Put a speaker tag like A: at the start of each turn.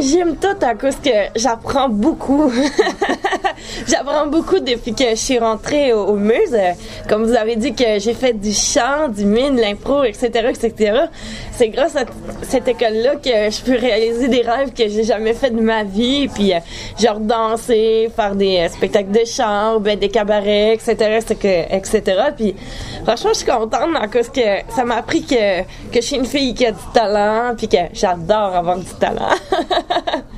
A: j'aime tout à cause que j'apprends beaucoup. J'apprends beaucoup depuis que je suis rentrée au Muse. Comme vous avez dit que j'ai fait du chant, du mime, de l'impro, etc., etc. C'est grâce à cette école-là que je peux réaliser des rêves que j'ai jamais fait de ma vie. Puis genre danser, faire des spectacles de chant, ben, des cabarets, etc., etc. Puis franchement, je suis contente à cause que ça m'a appris que je suis une fille qui a du talent puis que j'adore avoir du talent.